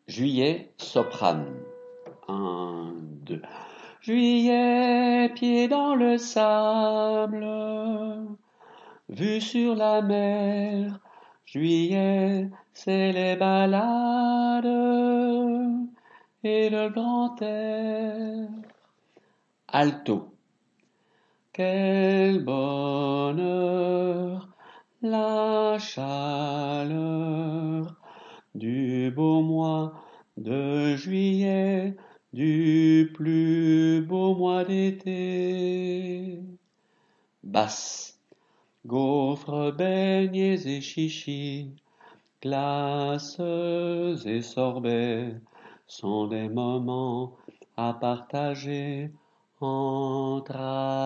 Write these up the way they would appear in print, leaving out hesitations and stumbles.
Juillet, soprane. Un, deux. Juillet, pieds dans le sable, vue sur la mer. Juillet, c'est les balades et le grand air. Alto. Quel bonheur, la chaleur du beau mois de juillet, du plus beau mois d'été. Basse, gaufres, beignets et chichis, glaces et sorbets sont des moments à partager entre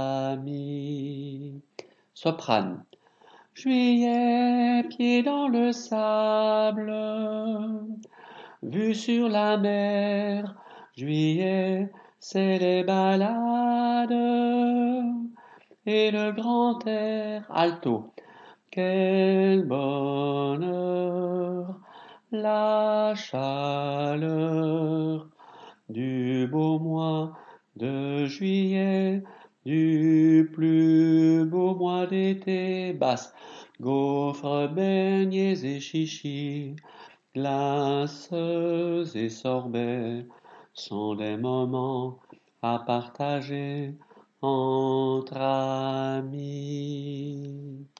amis. Soprane. Juillet, pieds dans le sable, vue sur la mer. Juillet, c'est les balades et le grand air. Alto. Quel bonheur, la chaleur du beau mois de juillet, du plus beau mois d'été. Basse. Gaufres, beignets et chichis, glaces et sorbets sont des moments à partager entre amis.